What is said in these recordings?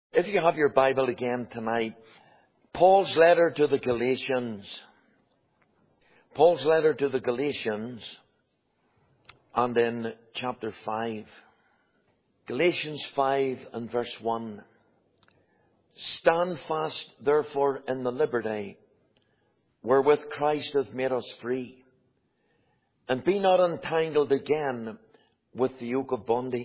If you have your Bible again tonight, Paul's letter to the Galatians. Paul's letter to the Galatians, and in chapter 5. Galatians 5 and verse 1. Stand fast, therefore, in the liberty wherewith Christ hath made us free, and be not entangled again with the yoke of bondage.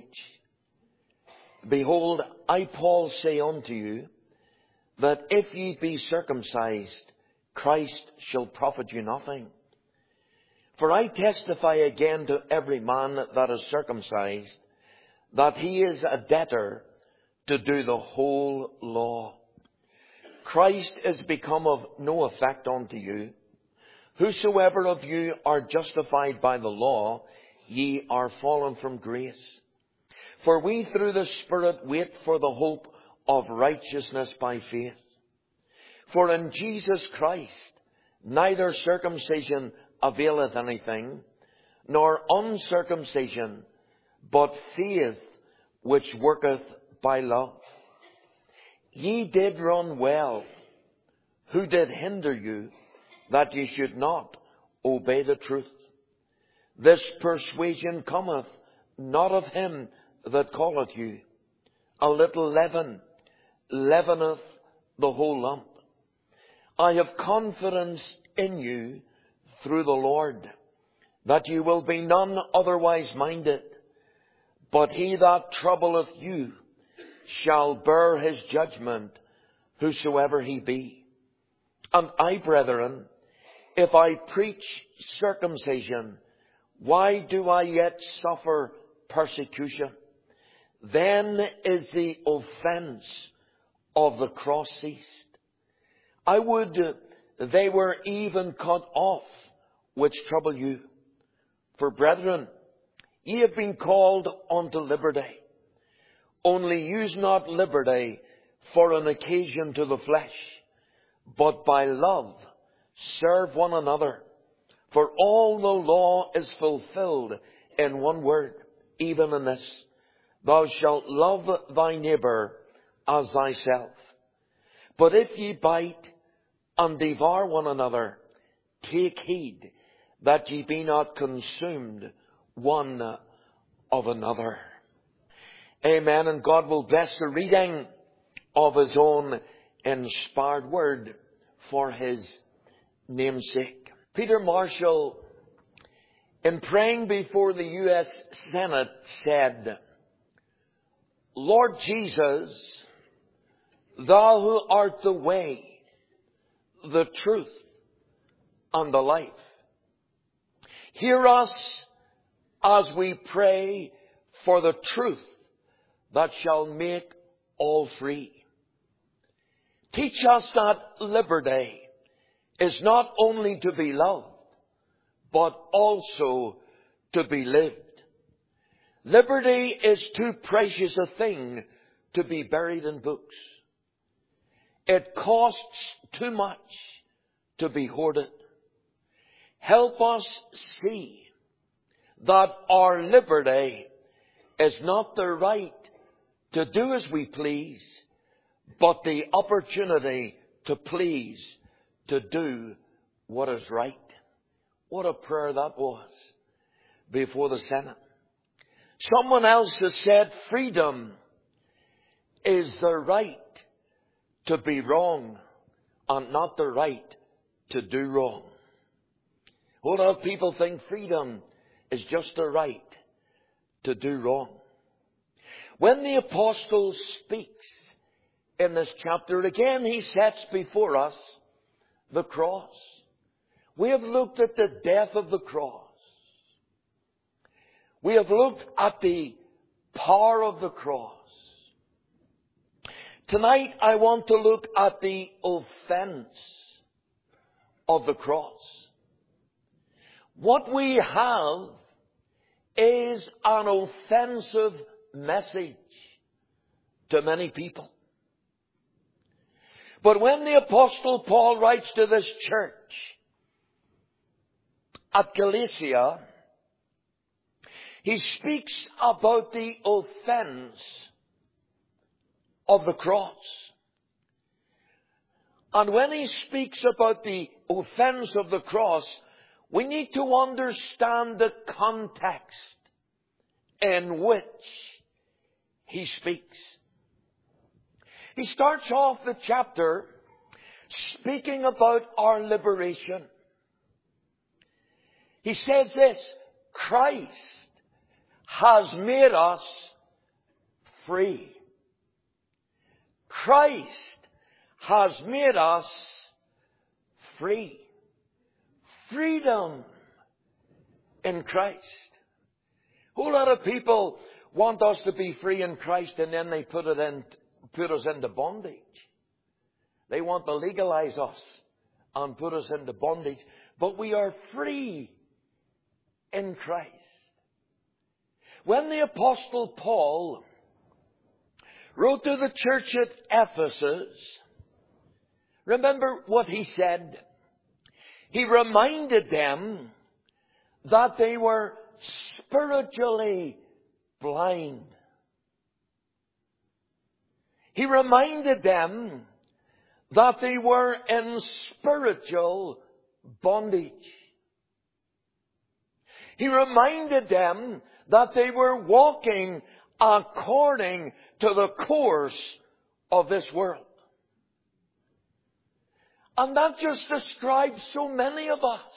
Behold, I, Paul, say unto you, that if ye be circumcised, Christ shall profit you nothing. For I testify again to every man that is circumcised, that he is a debtor to do the whole law. Christ is become of no effect unto you. Whosoever of you are justified by the law, ye are fallen from grace. For we through the Spirit wait for the hope of righteousness by faith. For in Jesus Christ neither circumcision availeth anything, nor uncircumcision, but faith which worketh by love. Ye did run well. Who did hinder you that ye should not obey the truth? This persuasion cometh not of him that calleth you. A little leaven leaveneth the whole lump. I have confidence in you through the Lord, that you will be none otherwise minded, but he that troubleth you shall bear his judgment, whosoever he be. And I, brethren, if I preach circumcision, why do I yet suffer persecution? Then is the offence of the cross ceased. I would they were even cut off which trouble you. For brethren, ye have been called unto liberty. Only use not liberty for an occasion to the flesh, but by love serve one another. For all the law is fulfilled in one word, even in this: thou shalt love thy neighbour as thyself. But if ye bite and devour one another, take heed that ye be not consumed one of another. Amen. And God will bless the reading of his own inspired word for his name's sake. Peter Marshall, in praying before the U.S. Senate, said, Lord Jesus, thou who art the way, the truth, and the life, hear us as we pray for the truth that shall make all free. Teach us that liberty is not only to be loved, but also to be lived. Liberty is too precious a thing to be buried in books. It costs too much to be hoarded. Help us see that our liberty is not the right to do as we please, but the opportunity to please, to do what is right. What a prayer that was before the Senate. Someone else has said freedom is the right to be wrong and not the right to do wrong. A lot of people think freedom is just the right to do wrong. When the apostle speaks in this chapter, again he sets before us the cross. We have looked at the death of the cross. We have looked at the power of the cross. Tonight I want to look at the offense of the cross. What we have is an offensive message to many people. But when the Apostle Paul writes to this church at Galatia, he speaks about the offense of the cross. And when he speaks about the offense of the cross, we need to understand the context in which he speaks. He starts off the chapter speaking about our liberation. He says this: Christ has made us free. Christ has made us free. Freedom in Christ. A whole lot of people want us to be free in Christ, and then they put us into bondage. They want to legalize us and put us into bondage. But we are free in Christ. When the Apostle Paul wrote to the church at Ephesus, remember what he said? He reminded them that they were spiritually blind. He reminded them that they were in spiritual bondage. He reminded them that they were walking according to the course of this world. And that just describes so many of us.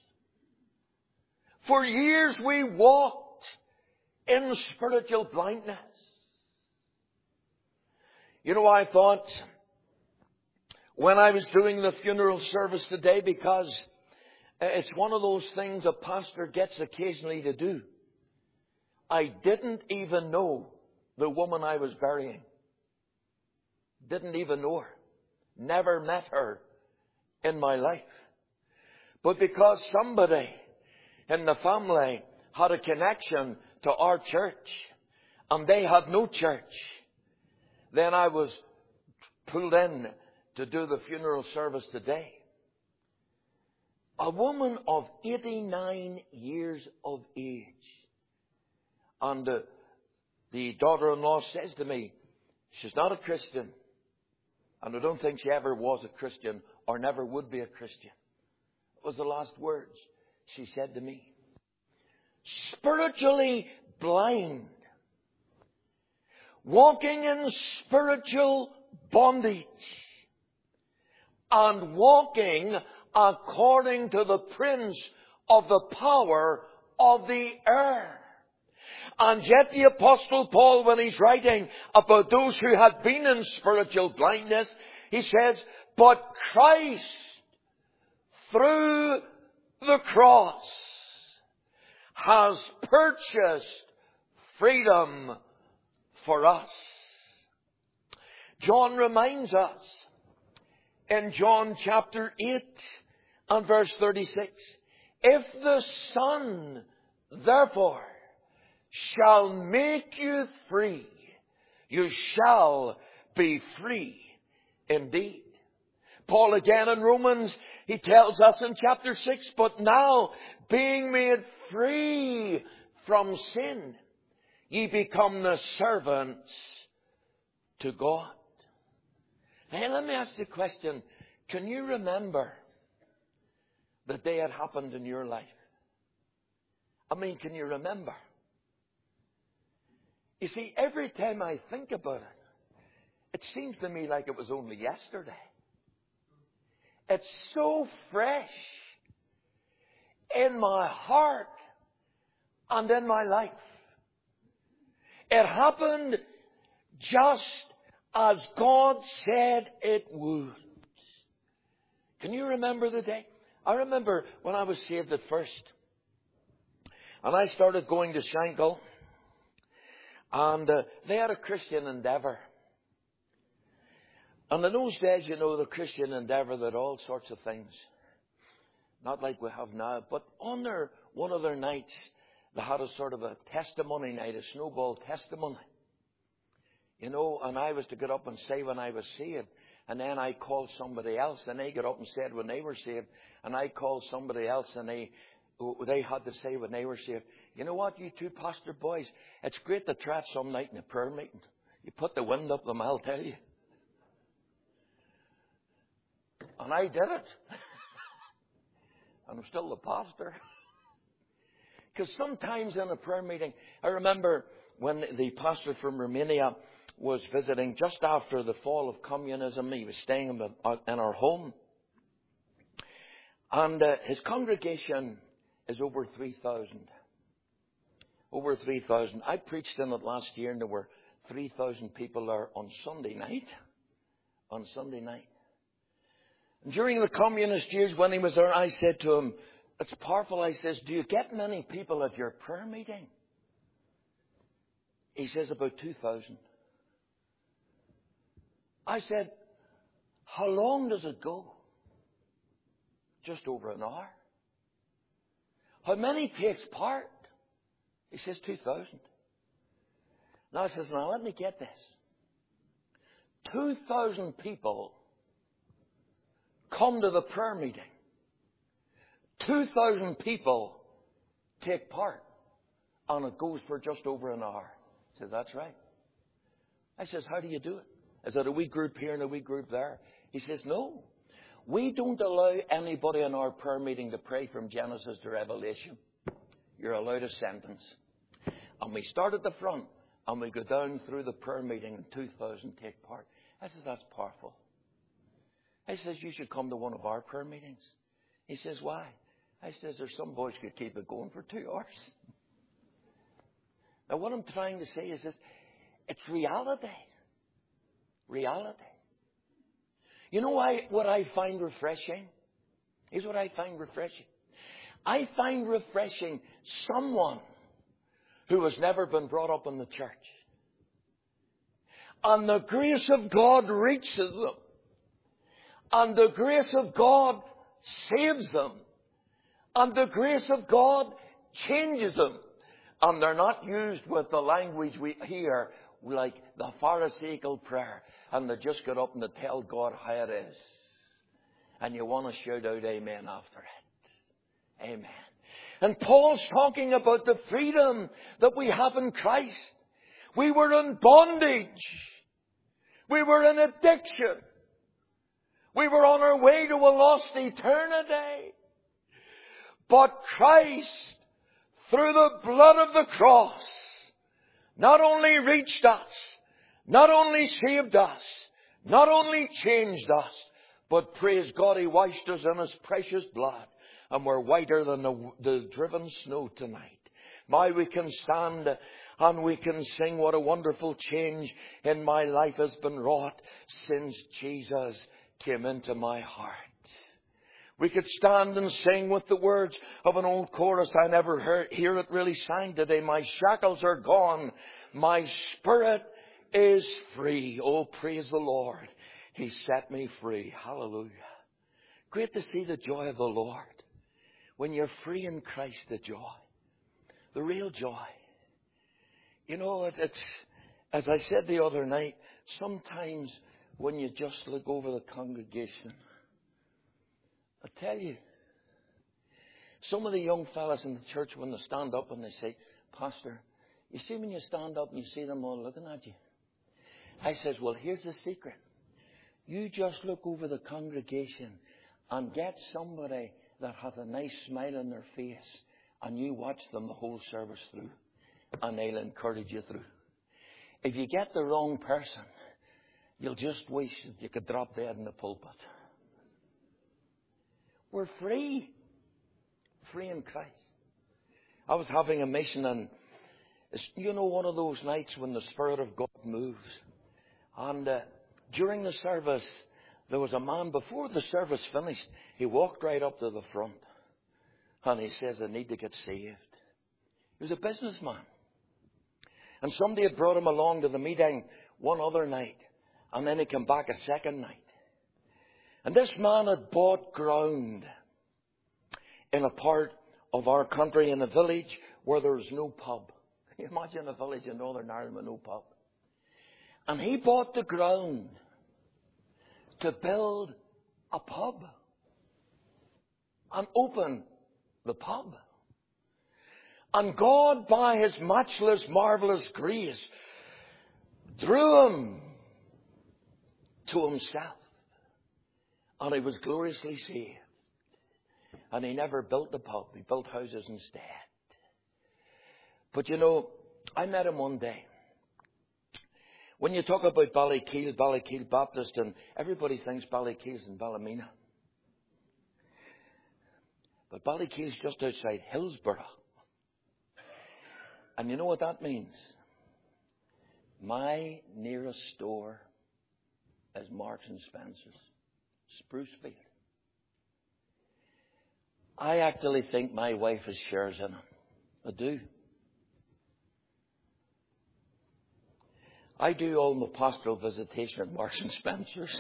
For years we walked in spiritual blindness. You know, I thought when I was doing the funeral service today, because it's one of those things a pastor gets occasionally to do, I didn't even know the woman I was burying. Didn't even know her. Never met her in my life. But because somebody in the family had a connection to our church and they had no church, then I was pulled in to do the funeral service today. A woman of 89 years of age. And the daughter-in-law says to me, she's not a Christian. And I don't think she ever was a Christian or never would be a Christian. It was the last words she said to me. Spiritually blind. Walking in spiritual bondage. And walking according to the prince of the power of the air. And yet the Apostle Paul, when he's writing about those who had been in spiritual blindness, he says, but Christ, through the cross, has purchased freedom for us. John reminds us in John chapter 8 and verse 36, if the Son, therefore, shall make you free, you shall be free indeed. Paul again in Romans, he tells us in chapter 6, but now being made free from sin, ye become the servants to God. Hey, let me ask you a question. Can you remember the day it happened in your life? I mean, can you remember? You see, every time I think about it, it seems to me like it was only yesterday. It's so fresh in my heart and in my life. It happened just as God said it would. Can you remember the day? I remember when I was saved at first. And I started going to Shankill. And they had a Christian Endeavour. And in those days, you know, the Christian Endeavour, they had all sorts of things. Not like we have now. But on one of their nights, they had a sort of a testimony night, a snowball testimony. You know, and I was to get up and say when I was saved. And then I called somebody else, and they got up and said when they were saved. And I called somebody else, and they had to say when they were saved. You know what, you two pastor boys, it's great to try it some night in a prayer meeting. You put the wind up them, I'll tell you. And I did it. And I'm still the pastor. Because sometimes in a prayer meeting, I remember when the pastor from Romania was visiting just after the fall of communism. He was staying in our home. And his congregation is over 3,000. Over 3,000. I preached in it last year, and there were 3,000 people there on Sunday night. On Sunday night. And during the communist years when he was there, I said to him, it's powerful. I says, do you get many people at your prayer meeting? He says, about 2,000. I said, how long does it go? Just over an hour. How many takes part? He says 2,000. Now I says, now let me get this. 2,000 people come to the prayer meeting. 2,000 people take part. And it goes for just over an hour. He says, that's right. I says, how do you do it? Is it a wee group here and a wee group there? He says, no. We don't allow anybody in our prayer meeting to pray from Genesis to Revelation. You're allowed a sentence. And we start at the front and we go down through the prayer meeting and 2,000 take part. I says, that's powerful. I says, you should come to one of our prayer meetings. He says, why? I says, there's some boys could keep it going for 2 hours. Now what I'm trying to say is this. It's reality. Reality. You know what I find refreshing? Here's what I find refreshing. I find refreshing someone who has never been brought up in the church. And the grace of God reaches them. And the grace of God saves them. And the grace of God changes them. And they're not used with the language we hear, like the Pharisaical prayer. And they just get up and they tell God how it is. And you want to shout out amen after it. Amen. And Paul's talking about the freedom that we have in Christ. We were in bondage. We were in addiction. We were on our way to a lost eternity. But Christ, through the blood of the cross, not only reached us, not only saved us, not only changed us, but praise God, He washed us in His precious blood. And we're whiter than the driven snow tonight. Now we can stand and we can sing, what a wonderful change in my life has been wrought since Jesus came into my heart. We could stand and sing with the words of an old chorus I never hear it really sang today. My shackles are gone. My spirit is free. Oh, praise the Lord. He set me free. Hallelujah. Great to see the joy of the Lord. When you're free in Christ, the joy. The real joy. You know, it's, as I said the other night, sometimes when you just look over the congregation, I tell you, some of the young fellas in the church, when they stand up and they say, Pastor, you see when you stand up and you see them all looking at you? I says, well, here's the secret. You just look over the congregation and get somebody that has a nice smile on their face, and you watch them the whole service through, and they'll encourage you through. If you get the wrong person, you'll just wish that you could drop dead in the pulpit. We're free. Free in Christ. I was having a mission, and it's, you know, one of those nights when the Spirit of God moves. And during the service, there was a man, before the service finished, he walked right up to the front. And he says, I need to get saved. He was a businessman. And somebody had brought him along to the meeting one other night. And then he came back a second night. And this man had bought ground in a part of our country, in a village where there was no pub. Can you imagine a village in Northern Ireland with no pub? And he bought the ground to build a pub and open the pub. And God, by His matchless, marvelous grace, drew him to himself. And he was gloriously saved. And he never built the pub. He built houses instead. But you know, I met him one day. When you talk about Ballykeel Baptist, and everybody thinks Ballykeel's in Ballymena. But Ballykeel's just outside Hillsborough. And you know what that means? My nearest store is Marks and Spencer's, Sprucefield. I actually think my wife has shares in it. I do. I do all my pastoral visitation at Marks and Spencer's.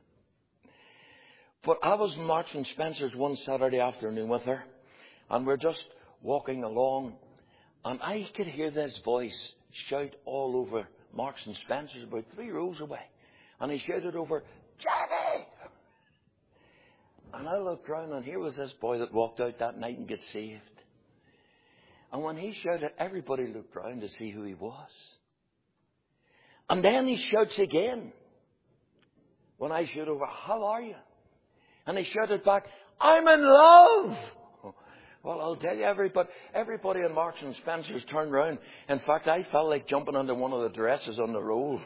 But I was in Marks and Spencer's one Saturday afternoon with her, and we're just walking along, and I could hear this voice shout all over Marks and Spencer's about 3 rows away. And he shouted over, "Jackie!" And I looked round, and here was this boy that walked out that night and got saved. And when he shouted, everybody looked round to see who he was. And then he shouts again. When I shout over, "How are you?" And he shouted back, "I'm in love." Well, I'll tell you, everybody in Marks and Spencer's turned round. In fact, I felt like jumping under one of the dresses on the roll.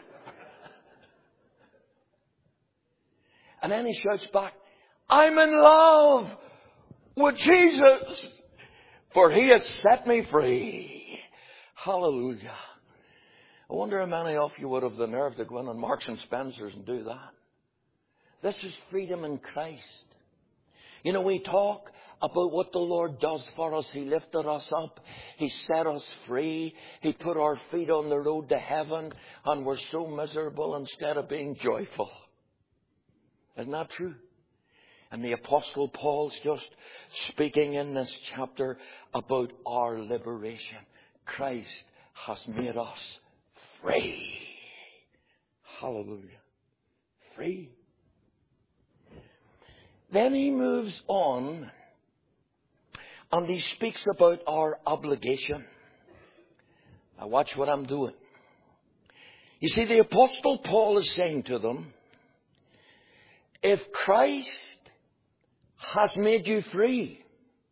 And then he shouts back, "I'm in love with Jesus, for he has set me free." Hallelujah. I wonder how many of you would have the nerve to go in on Marks and Spencer's and do that. This is freedom in Christ. You know, we talk about what the Lord does for us. He lifted us up. He set us free. He put our feet on the road to heaven, and we're so miserable instead of being joyful. Isn't that true? And the Apostle Paul's just speaking in this chapter about our liberation. Christ has made us free. Hallelujah. Free. Then he moves on and he speaks about our obligation. Now watch what I'm doing. You see, the Apostle Paul is saying to them, if Christ has made you free,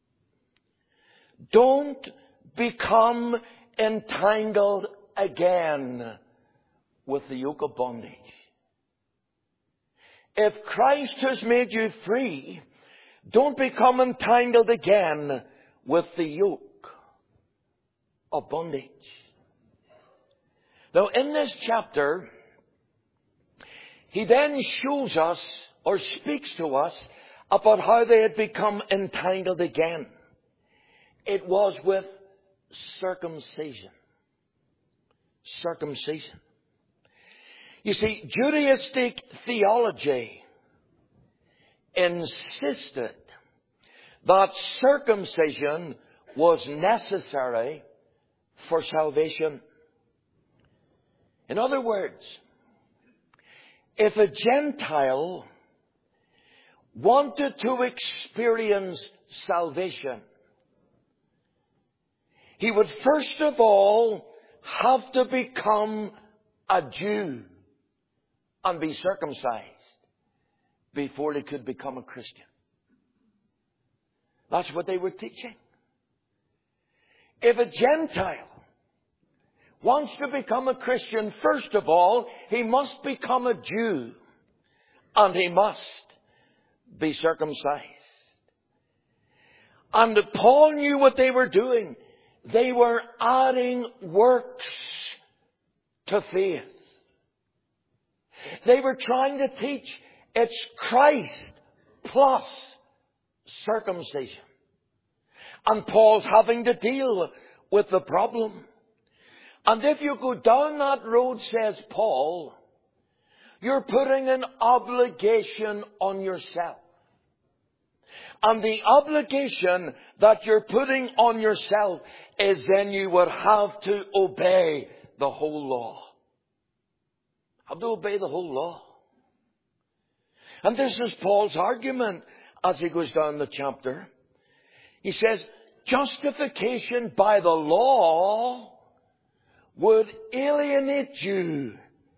don't become entangled again with the yoke of bondage. If Christ has made you free, don't become entangled again with the yoke of bondage. Now, in this chapter, he then shows us or speaks to us about how they had become entangled again. It was with circumcision. Circumcision. You see, Judaistic theology insisted that circumcision was necessary for salvation. In other words, if a Gentile wanted to experience salvation, he would first of all have to become a Jew and be circumcised before he could become a Christian. That's what they were teaching. If a Gentile wants to become a Christian, first of all, he must become a Jew and he must be circumcised. And Paul knew what they were doing. They were adding works to faith. They were trying to teach it's Christ plus circumcision. And Paul's having to deal with the problem. And if you go down that road, says Paul, you're putting an obligation on yourself. And the obligation that you're putting on yourself is then you would have to obey the whole law. Have to obey the whole law. And this is Paul's argument as he goes down the chapter. He says, justification by the law would alienate you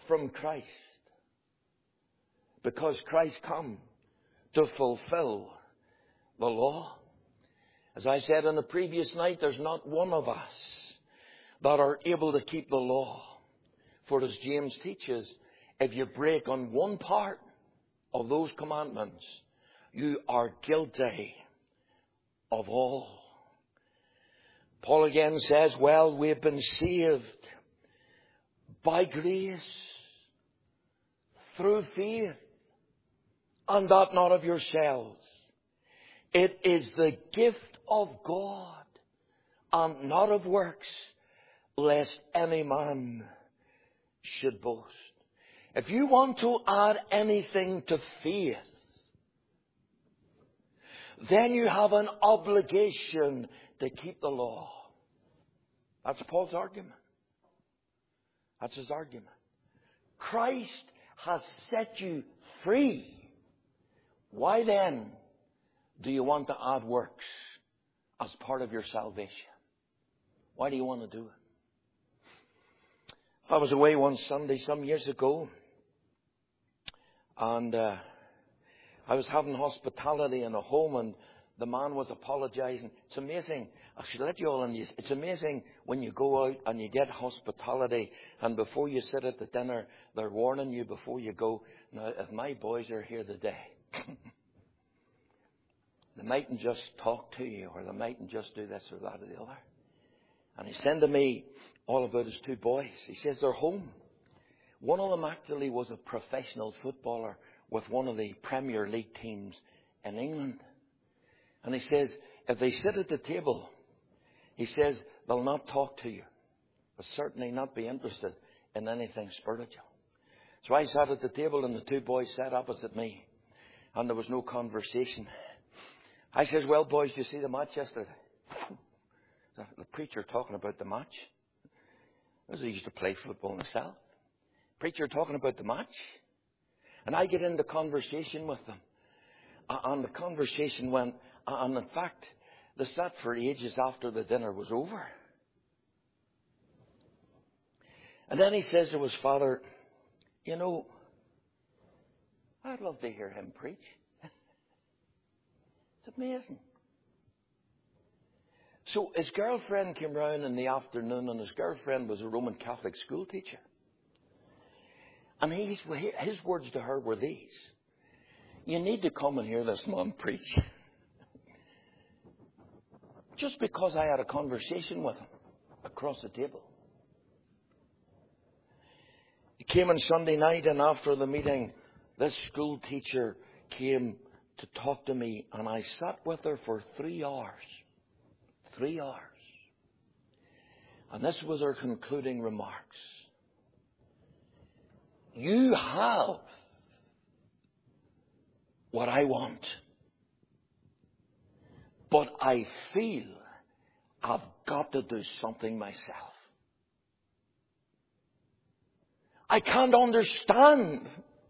from Christ. Because Christ come to fulfill the law. As I said on the previous night, there's not one of us that are able to keep the law. For as James teaches, if you break on one part of those commandments, you are guilty of all. Paul again says, well, we've been saved by grace, through faith, and that not of yourselves. It is the gift of God, and not of works, lest any man should boast. If you want to add anything to faith, then you have an obligation to keep the law. That's Paul's argument. That's his argument. Christ has set you free. Why then do you want to add works as part of your salvation? Why do you want to do it? I was away one Sunday some years ago, and I was having hospitality in a home, and the man was apologizing. It's amazing. I should let you all in this. It's amazing when you go out and you get hospitality, and before you sit at the dinner, they're warning you before you go. Now, if my boys are here today, they mightn't just talk to you, or they mightn't just do this or that or the other. And he said to me all about his two boys. He says they're home. One of them actually was a professional footballer with one of the Premier League teams in England. And he says, if they sit at the table, he says, they'll not talk to you. They'll certainly not be interested in anything spiritual. So I sat at the table and the two boys sat opposite me. And there was no conversation. I says, well, boys, did you see the match yesterday? The preacher talking about the match. I used to play football myself. Preacher talking about the match. And I get into conversation with them. And the conversation went, and in fact, they sat for ages after the dinner was over. And then he says to his father, you know, I'd love to hear him preach. It's amazing. So his girlfriend came round in the afternoon, and his girlfriend was a Roman Catholic school teacher. And his words to her were these: you need to come and hear this man preach. Just because I had a conversation with him across the table. He came on Sunday night, and after the meeting, this school teacher came to talk to me, and I sat with her for 3 hours. 3 hours. And this was her concluding remarks. You have what I want, but I feel I've got to do something myself. I can't understand.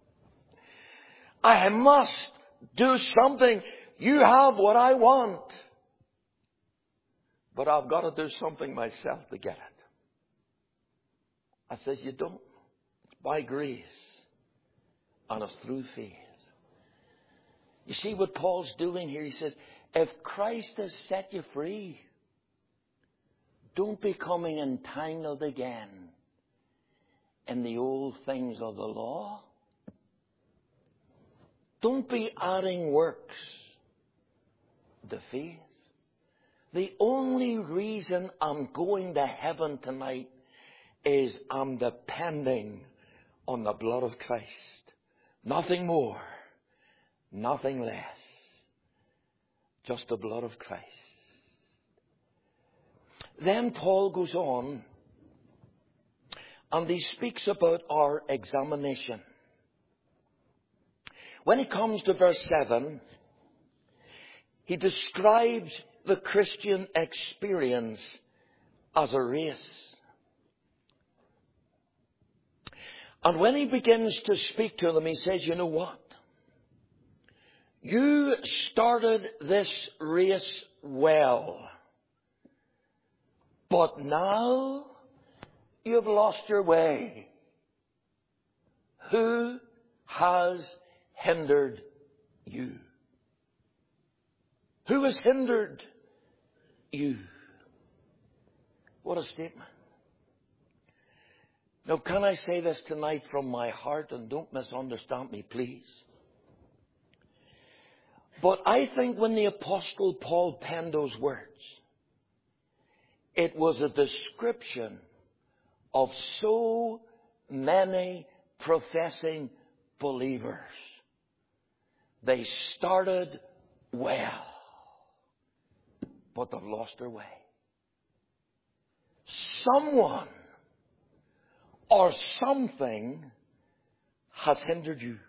I must do something. You have what I want, but I've got to do something myself to get it. I says, you don't. It's by grace, and it's through faith. You see what Paul's doing here? He says, if Christ has set you free, don't be coming entangled again in the old things of the law. Don't be adding works to faith. The only reason I'm going to heaven tonight is I'm depending on the blood of Christ. Nothing more, nothing less. Just the blood of Christ. Then Paul goes on and he speaks about our examination. When he comes to verse 7, he describes the Christian experience as a race. And when he begins to speak to them, he says, you know what? You started this race well, but now you've lost your way. Who has hindered you? Who has hindered you? What a statement. Now, can I say this tonight from my heart, and don't misunderstand me, please? But I think when the Apostle Paul penned those words, it was a description of so many professing believers. They started well, but they've lost their way. Someone or something has hindered you.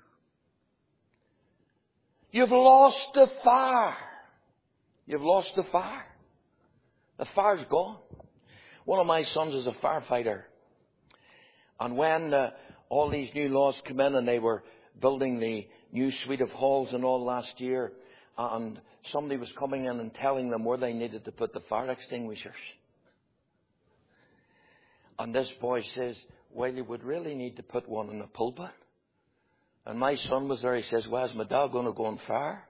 You've lost the fire. You've lost the fire. The fire's gone. One of my sons is a firefighter. And when all these new laws come in and they were building the new suite of halls and all last year, and somebody was coming in and telling them where they needed to put the fire extinguishers. And this boy says, well, you would really need to put one in the pulpit. And my son was there. He says, well, is my dad going to go on fire?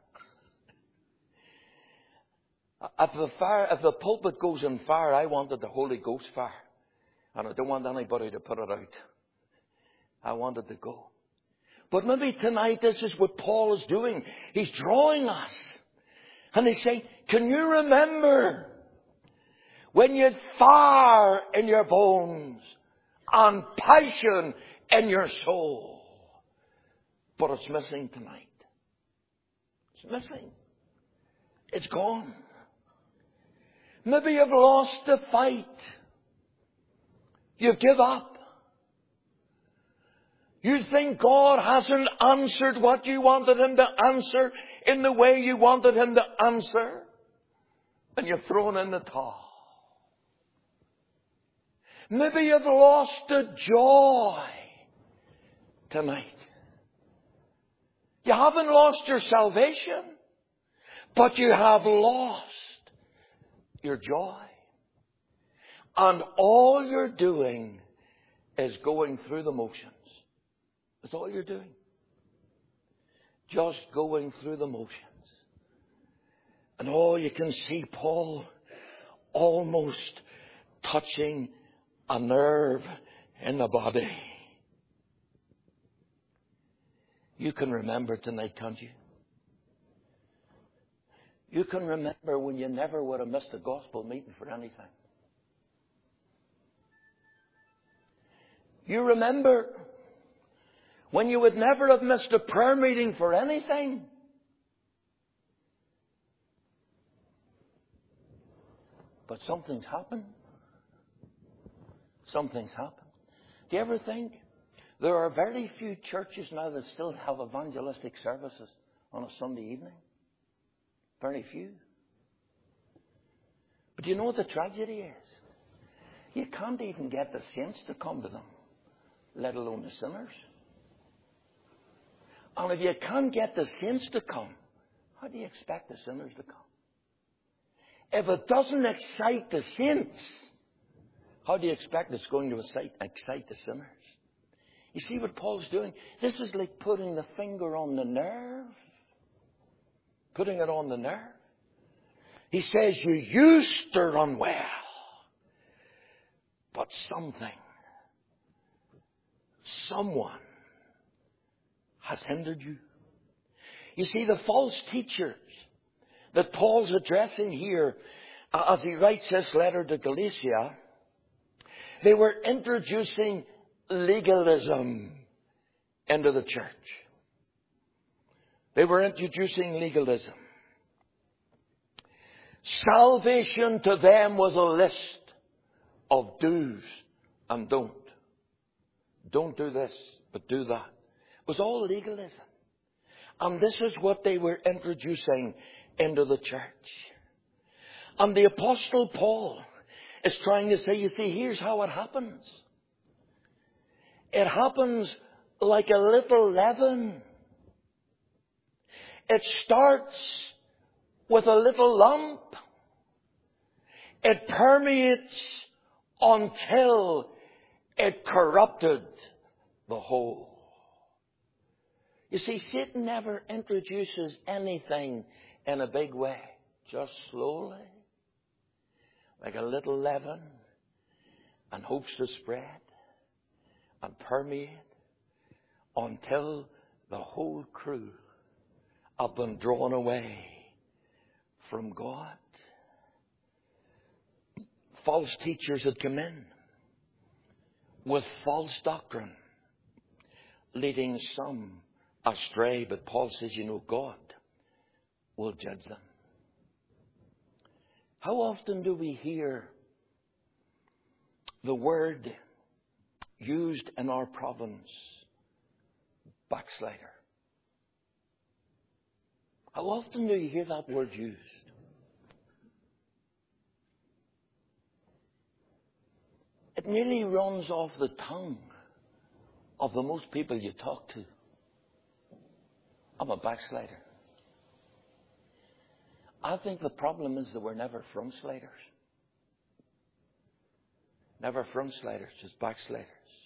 If the pulpit goes on fire, I wanted the Holy Ghost fire. And I don't want anybody to put it out. I wanted to go. But maybe tonight this is what Paul is doing. He's drawing us. And he's saying, can you remember when you had fire in your bones and passion in your soul? But it's missing tonight. It's missing. It's gone. Maybe you've lost the fight. You give up. You think God hasn't answered what you wanted Him to answer in the way you wanted Him to answer. And you've thrown in the towel. Maybe you've lost the joy tonight. You haven't lost your salvation, but you have lost your joy. And all you're doing is going through the motions. That's all you're doing. Just going through the motions. And all you can see Paul almost touching a nerve in the body. You can remember tonight, can't you? You can remember when you never would have missed a gospel meeting for anything. You remember when you would never have missed a prayer meeting for anything. But something's happened. Something's happened. Do you ever think there are very few churches now that still have evangelistic services on a Sunday evening? Very few. But do you know what the tragedy is? You can't even get the saints to come to them, let alone the sinners. And if you can't get the saints to come, how do you expect the sinners to come? If it doesn't excite the saints, how do you expect it's going to excite the sinners? You see what Paul's doing? This is like putting the finger on the nerve. Putting it on the nerve. He says, you used to run well, but someone has hindered you. You see, the false teachers that Paul's addressing here as he writes this letter to Galatia, they were introducing legalism into the church. They were introducing legalism. Salvation to them was a list of do's and don't. Don't do this, but do that. It was all legalism. And this is what they were introducing into the church. And the Apostle Paul is trying to say, you see, here's how it happens. It happens like a little leaven. It starts with a little lump. It permeates until it corrupted the whole. You see, Satan never introduces anything in a big way. Just slowly, like a little leaven, and hopes to spread and permeate until the whole crew have been drawn away from God. False teachers had come in with false doctrine, leading some astray. But Paul says, God will judge them. How often do we hear the word used in our province, backslider? How often do you hear that word used? It nearly runs off the tongue of the most people you talk to. I'm a backslider. I think the problem is that we're never from sliders. Never from sliders, just backsliders.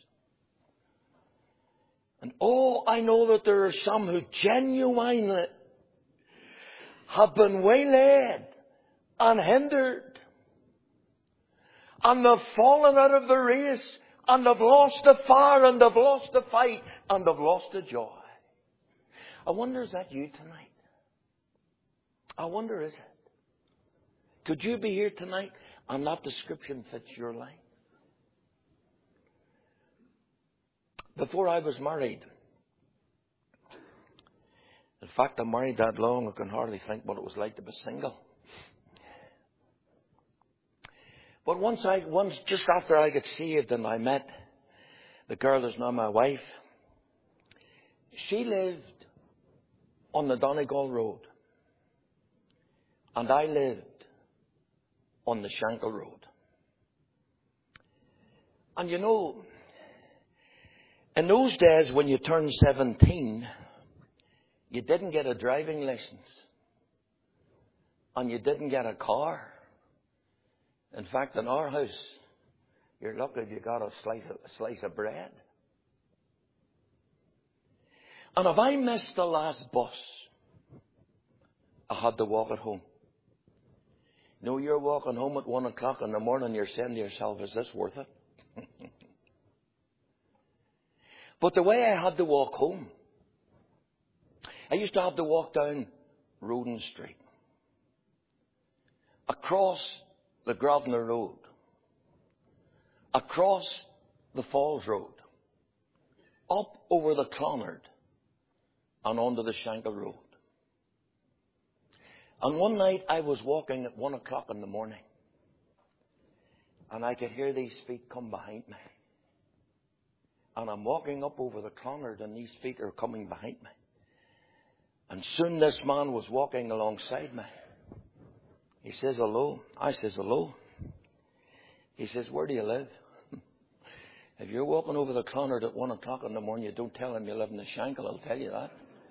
And I know that there are some who genuinely have been waylaid and hindered. And they've fallen out of the race. And they've lost the fire. And they've lost the fight. And they've lost the joy. I wonder, is that you tonight? I wonder, is it? Could you be here tonight and that description fits your life? Before I was married, in fact, I'm married that long, I can hardly think what it was like to be single. But once just after I got saved and I met the girl that's now my wife, she lived on the Donegal Road. And I lived on the Shankill Road. And in those days when you turned 17, you didn't get a driving license. And you didn't get a car. In fact, in our house, you're lucky if you got a slice of bread. And if I missed the last bus, I had to walk it home. You're walking home at 1 o'clock in the morning, you're saying to yourself, is this worth it? But the way I had to walk home, I used to have to walk down Roden Street, across the Grosvenor Road, across the Falls Road, up over the Clonard, and onto the Shankill Road. And one night I was walking at 1 o'clock in the morning. And I could hear these feet come behind me. And I'm walking up over the Clonard and these feet are coming behind me. And soon this man was walking alongside me. He says, hello. I says, hello. He says, where do you live? If you're walking over the Clonard at 1 o'clock in the morning, you don't tell him you live in the Shankill, I'll tell you that.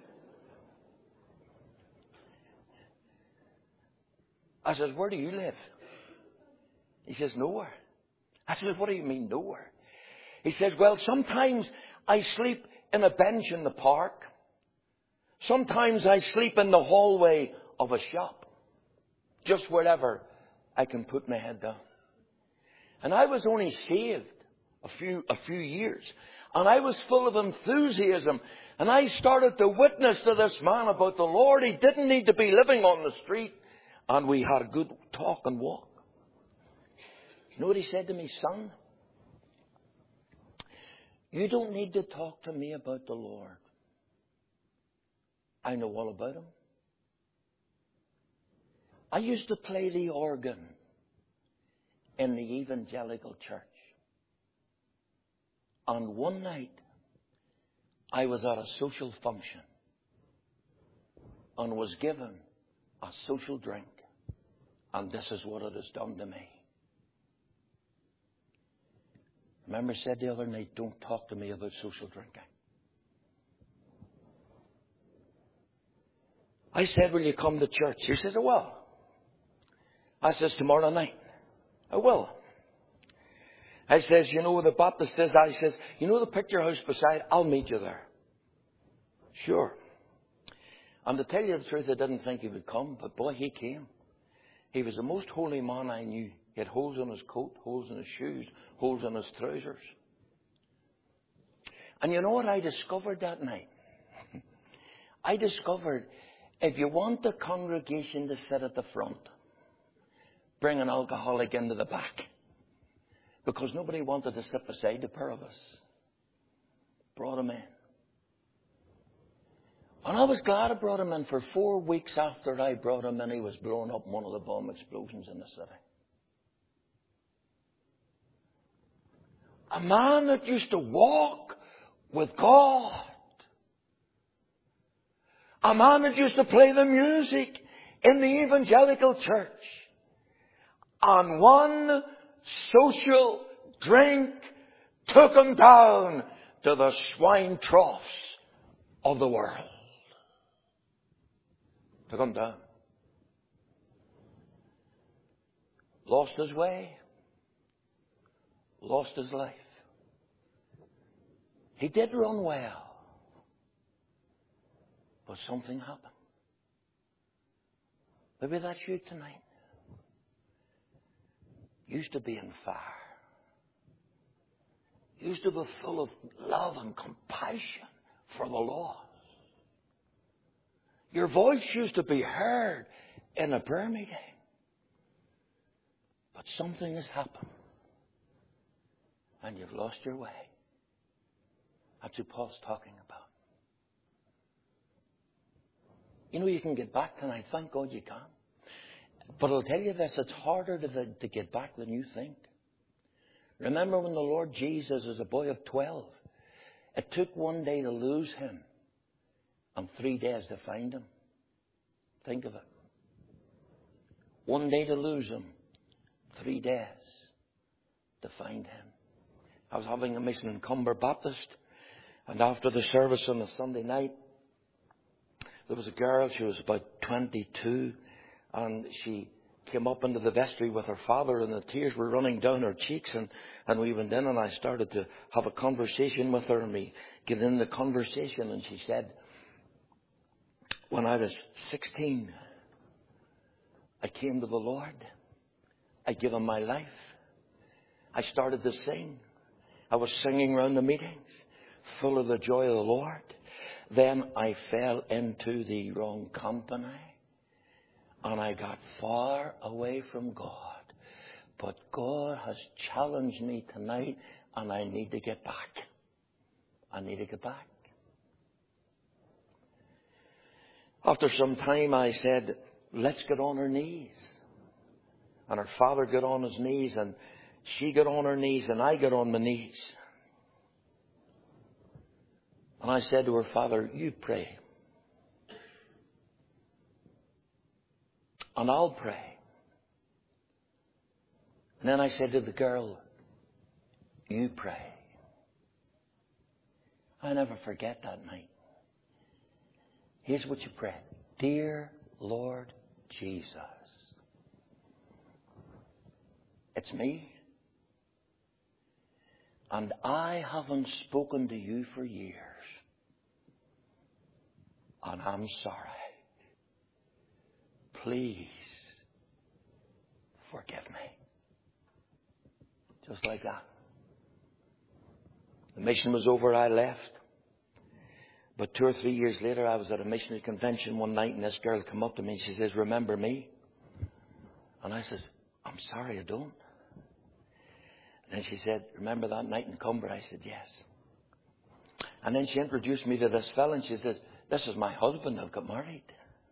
I says, where do you live? He says, nowhere. I says, what do you mean, nowhere? He says, well, sometimes I sleep in a bench in the park. Sometimes I sleep in the hallway of a shop. Just wherever I can put my head down. And I was only saved a few years. And I was full of enthusiasm. And I started to witness to this man about the Lord. He didn't need to be living on the street. And we had a good talk and walk. You know what he said to me? Son, you don't need to talk to me about the Lord. I know all about him. I used to play the organ in the evangelical church. And one night, I was at a social function and was given a social drink. And this is what it has done to me. Remember I said the other night, don't talk to me about social drinking. I said, will you come to church? He says, I will. I says, tomorrow night. I will. I says, the Baptist says, the picture house beside, I'll meet you there. Sure. And to tell you the truth, I didn't think he would come, but boy, he came. He was the most holy man I knew. He had holes in his coat, holes in his shoes, holes in his trousers. And you know what I discovered that night? I discovered if you want the congregation to sit at the front, bring an alcoholic into the back. Because nobody wanted to sit beside the pair of us. Brought him in. And I was glad I brought him in. For 4 weeks after I brought him in, he was blown up in one of the bomb explosions in the city. A man that used to walk with God. A man that used to play the music in the evangelical church. And one social drink took him down to the swine troughs of the world. Took him down. Lost his way. Lost his life. He did run well. But something happened. Maybe that's you tonight. Used to be in fire. Used to be full of love and compassion for the lost. Your voice used to be heard in a prayer meeting. But something has happened. And you've lost your way. That's what Paul's talking about. You know, you can get back tonight. Thank God you can. But I'll tell you this, it's harder to get back than you think. Remember when the Lord Jesus, as a boy of 12, it took 1 day to lose him and 3 days to find him. Think of it. 1 day to lose him, 3 days to find him. I was having a mission in Cumber Baptist, and after the service on a Sunday night, there was a girl, she was about 22, and she came up into the vestry with her father, and the tears were running down her cheeks, and we went in, and I started to have a conversation with her, and we get in the conversation, and she said, when I was 16, I came to the Lord. I gave him my life. I started to sing. I was singing around the meetings, full of the joy of the Lord. Then I fell into the wrong company. And I got far away from God. But God has challenged me tonight, and I need to get back. I need to get back. After some time, I said, let's get on our knees. And her father got on his knees, and she got on her knees, and I got on my knees. And I said to her father, you pray. And I'll pray. And then I said to the girl, you pray. I never forget that night. Here's what you pray. Dear Lord Jesus, it's me. And I haven't spoken to you for years. And I'm sorry. Please forgive me. Just like that. The mission was over, I left. But 2 or 3 years later, I was at a missionary convention one night, and this girl came up to me and she says, remember me? And I says, I'm sorry, I don't. And then she said, remember that night in Cumber? I said, yes. And then she introduced me to this fella, and she says, this is my husband, I've got married.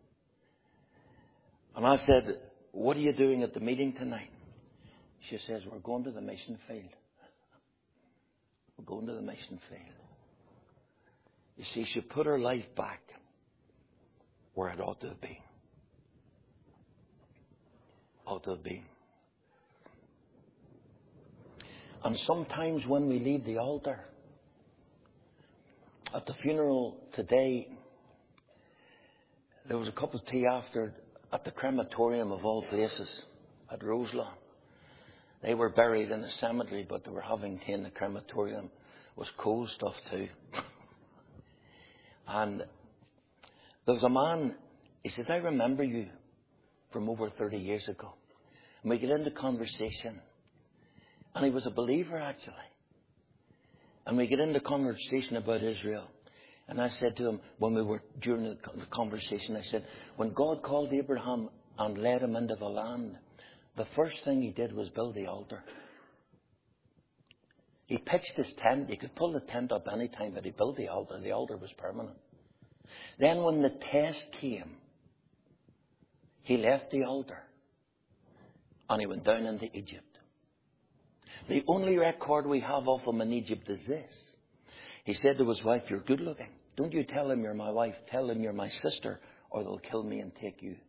And I said, what are you doing at the meeting tonight? She says, we're going to the mission field. We're going to the mission field. You see, she put her life back where it ought to have been. Ought to have been. And sometimes when we leave the altar, at the funeral today, there was a cup of tea after at the crematorium of all places at Roselawn. They were buried in the cemetery, but they were having tea in the crematorium. It was cold stuff too. And there was a man, he said, I remember you from over 30 years ago. And we get into conversation. And he was a believer, actually. And we get into conversation about Israel. And I said to him, when we were during the conversation, I said, when God called Abraham and led him into the land, the first thing he did was build the altar. He pitched his tent. He could pull the tent up any time, but he built the altar. The altar was permanent. Then when the test came, he left the altar and he went down into Egypt. The only record we have of him in Egypt is this. He said to his wife, you're good looking. Don't you tell him you're my wife. Tell him you're my sister, or they'll kill me and take you.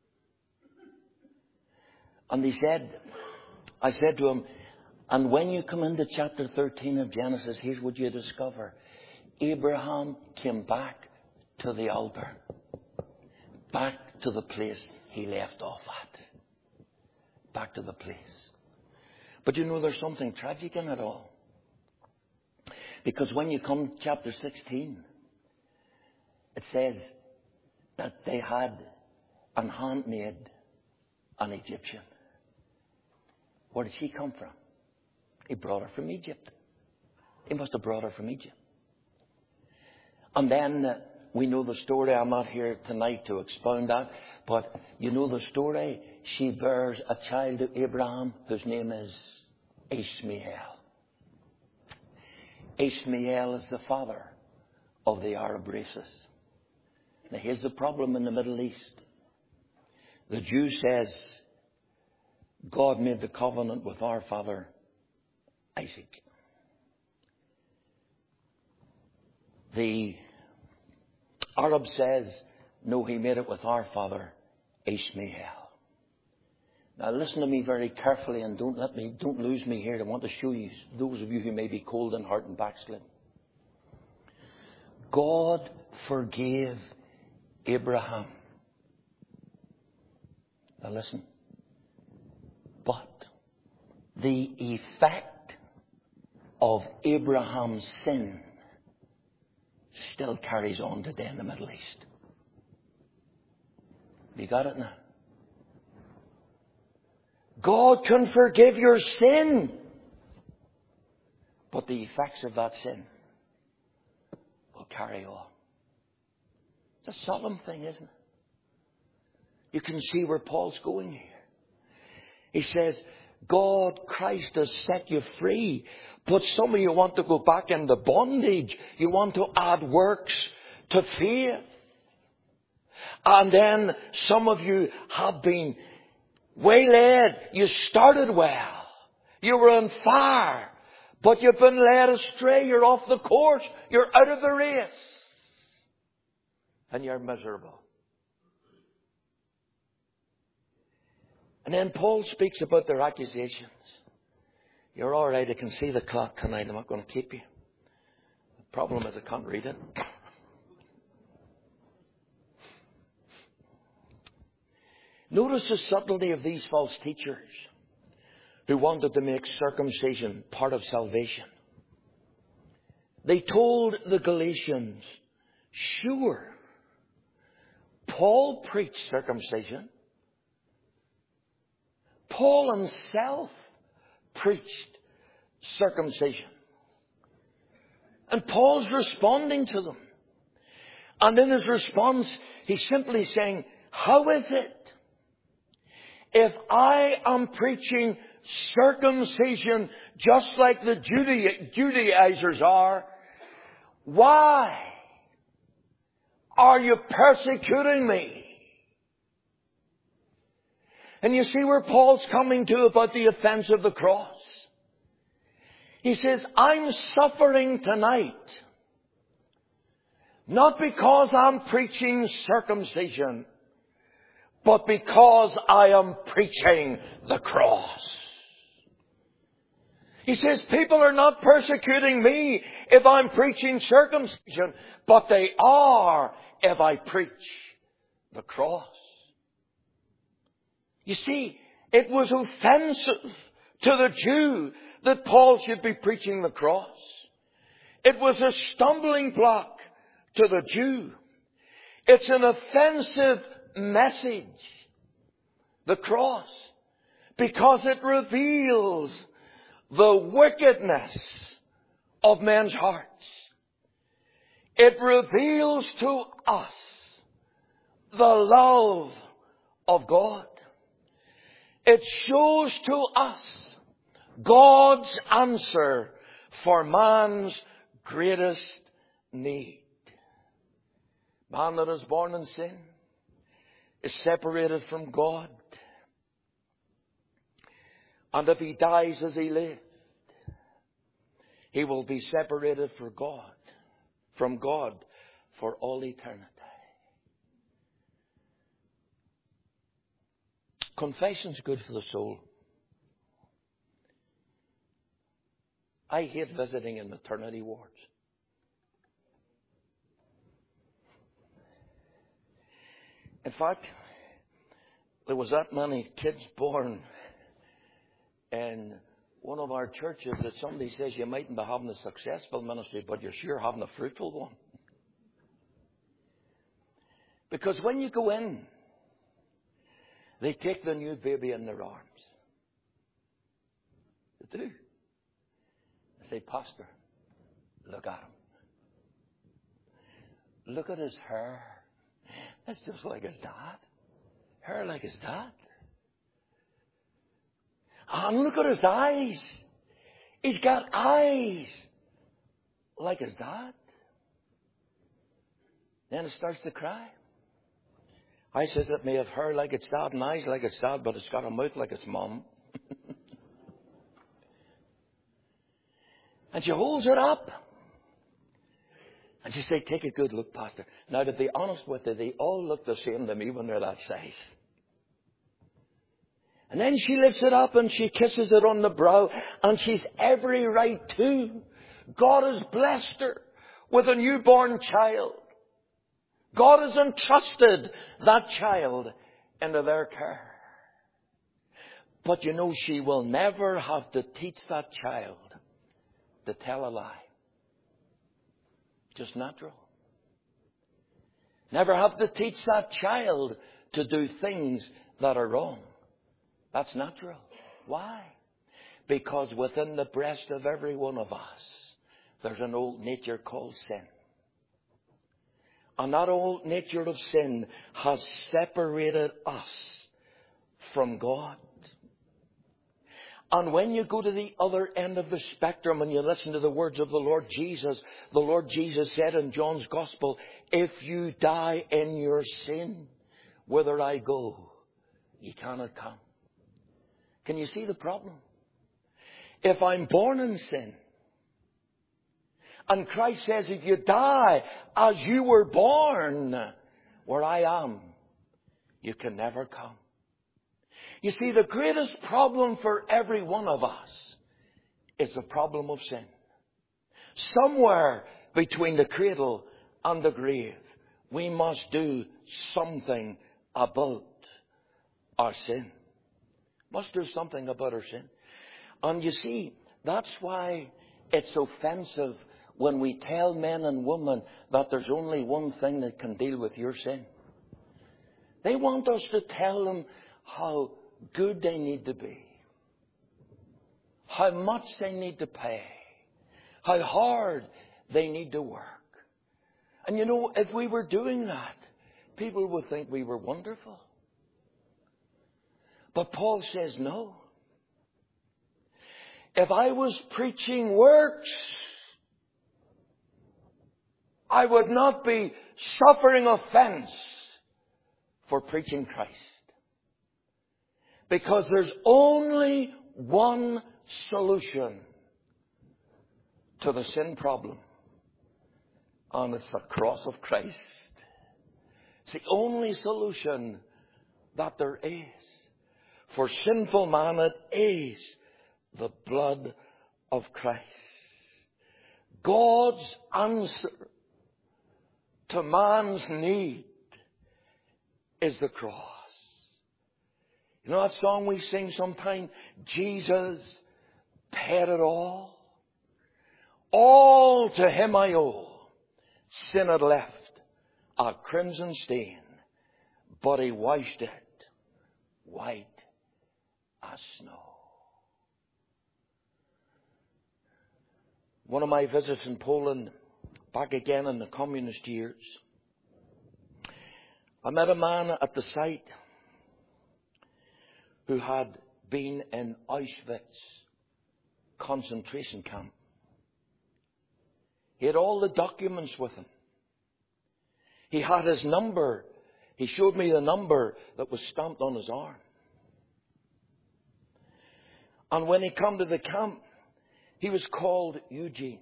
And I said to him, and when you come into chapter 13 of Genesis, here's what you discover. Abraham came back to the altar. Back to the place he left off at. Back to the place. But you know, there's something tragic in it all. Because when you come to chapter 16, it says that they had an handmaid, an Egyptian. Where did she come from? He brought her from Egypt. He must have brought her from Egypt. And then we know the story. I'm not here tonight to expound that. But you know the story. She bears a child to Abraham whose name is Ishmael. Ishmael is the father of the Arab races. Now here's the problem in the Middle East. The Jew says, God made the covenant with our father Isaac. The Arab says, no, he made it with our father Ishmael. Now listen to me very carefully and don't lose me here. I want to show you, those of you who may be cold in heart and backslid. God forgave Abraham. Now listen. But the effect of Abraham's sin still carries on today in the Middle East. You got it now? God can forgive your sin. But the effects of that sin will carry on. It's a solemn thing, isn't it? You can see where Paul's going here. He says, God, Christ has set you free. But some of you want to go back into bondage. You want to add works to faith. And then some of you have been waylaid. You started well. You were on fire. But you've been led astray. You're off the course. You're out of the race. And you're miserable. And then Paul speaks about their accusations. You're all right. I can see the clock tonight. I'm not going to keep you. The problem is I can't read it. Notice the subtlety of these false teachers who wanted to make circumcision part of salvation. They told the Galatians, sure, Paul preached circumcision. Paul himself preached circumcision. And Paul's responding to them. And in his response, he's simply saying, how is it if I am preaching circumcision just like the Judaizers are, why are you persecuting me? And you see where Paul's coming to about the offense of the cross. He says, I'm suffering tonight, not because I'm preaching circumcision, but because I am preaching the cross. He says, people are not persecuting me if I'm preaching circumcision, but they are if I preach the cross. You see, it was offensive to the Jew that Paul should be preaching the cross. It was a stumbling block to the Jew. It's an offensive message, the cross, because it reveals the wickedness of men's hearts. It reveals to us the love of God. It shows to us God's answer for man's greatest need. Man that is born in sin is separated from God. And if he dies as he lived, he will be separated from God for all eternity. Confession's good for the soul. I hate visiting in maternity wards. In fact, there was that many kids born in one of our churches that somebody says you mightn't be having a successful ministry, but you're sure having a fruitful one. Because when you go in, they take the new baby in their arms. They do. They say, Pastor, look at him. Look at his hair. That's just like his dad. Hair like his dad. And look at his eyes. He's got eyes like his dad. Then it starts to cry. I says it may have hair like its dad and eyes like its dad, but it's got a mouth like its mum. And she holds it up. And she said, take a good look, Pastor. Now, to be honest with you, they all look the same to me when they're that size. And then she lifts it up and she kisses it on the brow. And she's every right to. God has blessed her with a newborn child. God has entrusted that child into their care. But you know, she will never have to teach that child to tell a lie. Just natural. Never have to teach that child to do things that are wrong. That's natural. Why? Because within the breast of every one of us, there's an old nature called sin. And that old nature of sin has separated us from God. And when you go to the other end of the spectrum and you listen to the words of the Lord Jesus said in John's Gospel, if you die in your sin, whither I go, ye cannot come. Can you see the problem? If I'm born in sin, and Christ says, if you die as you were born, where I am, you can never come. You see, the greatest problem for every one of us is the problem of sin. Somewhere between the cradle and the grave, we must do something about our sin. Must do something about our sin. And you see, that's why it's offensive when we tell men and women that there's only one thing that can deal with your sin. They want us to tell them how good they need to be, how much they need to pay, how hard they need to work. And you know, if we were doing that, people would think we were wonderful. But Paul says no. If I was preaching works, I would not be suffering offense for preaching Christ. Because there's only one solution to the sin problem. And it's the cross of Christ. It's the only solution that there is. For sinful man, it is the blood of Christ. God's answer to man's need is the cross. You know that song we sing sometimes? Jesus paid it all. All to him I owe. Sin had left a crimson stain, but He washed it white as snow. One of my visits in Poland, back again in the communist years, I met a man at the site who had been in Auschwitz concentration camp. He had all the documents with him. He had his number. He showed me the number that was stamped on his arm. And when he came to the camp, he was called Eugene.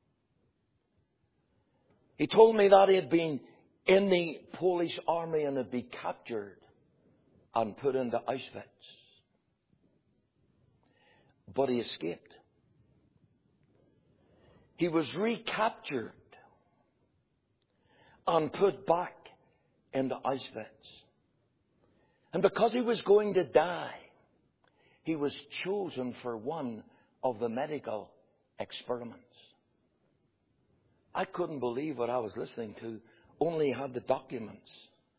He told me that he had been in the Polish army and had been captured and put into Auschwitz. But he escaped. He was recaptured and put back into Auschwitz. And because he was going to die, he was chosen for one of the medical experiments. I couldn't believe what I was listening to, only had the documents.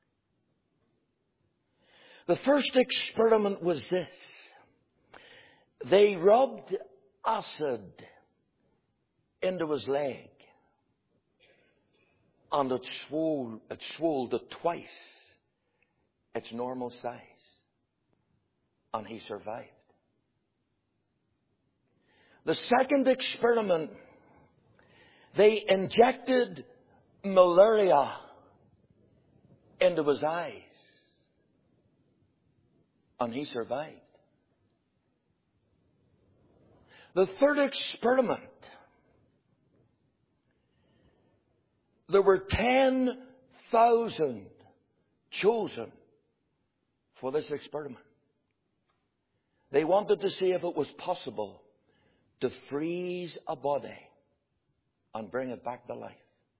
The first experiment was this. They rubbed acid into his leg, and it swelled to twice its normal size, and he survived. The second experiment, they injected malaria into his eyes, and he survived. The third experiment, there were 10,000 chosen for this experiment. They wanted to see if it was possible to freeze a body and bring it back to life.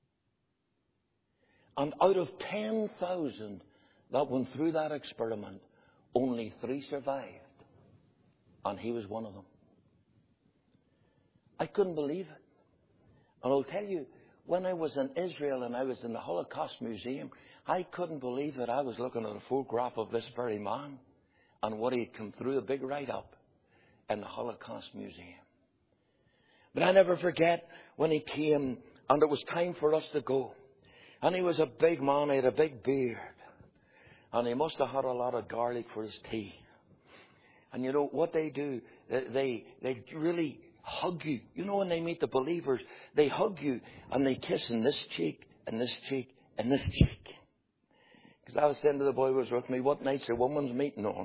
And out of 10,000 that went through that experiment, only 3 survived. And he was one of them. I couldn't believe it. And I'll tell you, when I was in Israel and I was in the Holocaust Museum, I couldn't believe that I was looking at a photograph of this very man and what he'd come through, a big write-up in the Holocaust Museum. But I never forget when he came and it was time for us to go. And he was a big man, he had a big beard. And he must have had a lot of garlic for his tea. And you know what they do? They really hug you. You know when they meet the believers, they hug you and they kiss in this cheek and this cheek and this cheek. Because I was saying to the boy who was with me, what night's a woman's meeting on?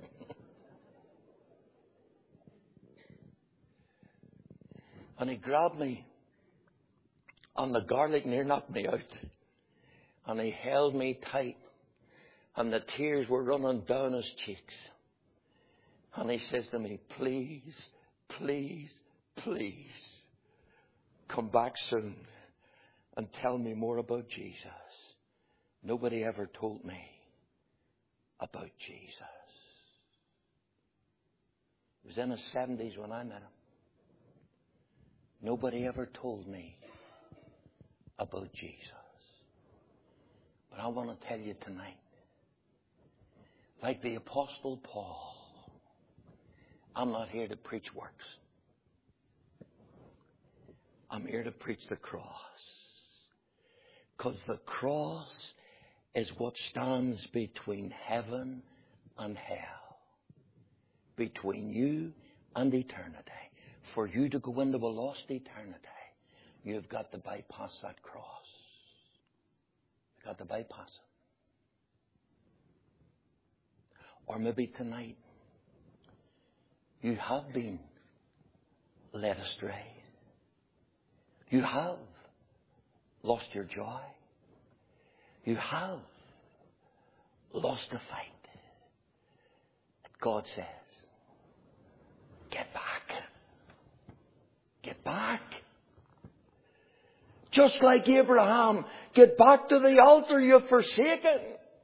And he grabbed me and the garlic near knocked me out. And he held me tight and the tears were running down his cheeks. And he says to me, please, please, please come back soon and tell me more about Jesus. Nobody ever told me about Jesus. It was in his 70s when I met him. Nobody ever told me about Jesus. But I want to tell you tonight, like the Apostle Paul, I'm not here to preach works. I'm here to preach the cross. Because the cross is what stands between heaven and hell. Between you and eternity. For you to go into a lost eternity, you've got to bypass that cross. You've got to bypass it. Or maybe tonight, you have been led astray. You have lost your joy. You have lost the fight. And God says, get back. Get back. Just like Abraham, get back to the altar you've forsaken.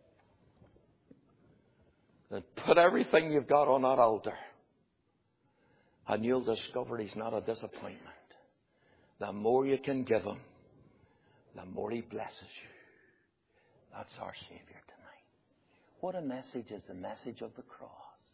And put everything you've got on that altar. And you'll discover he's not a disappointment. The more you can give him, the more He blesses you. That's our Savior tonight. What a message is the message of the cross.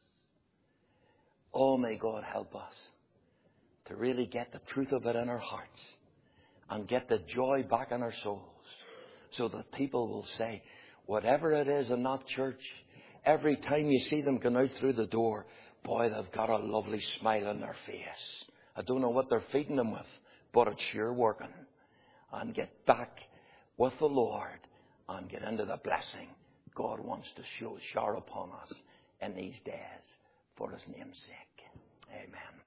Oh, may God help us to really get the truth of it in our hearts and get the joy back in our souls so that people will say, whatever it is in that church, every time you see them going out through the door, boy, they've got a lovely smile on their face. I don't know what they're feeding them with, but it's sure working. And get back with the Lord and get into the blessing God wants to shower upon us in these days for His name's sake. Amen.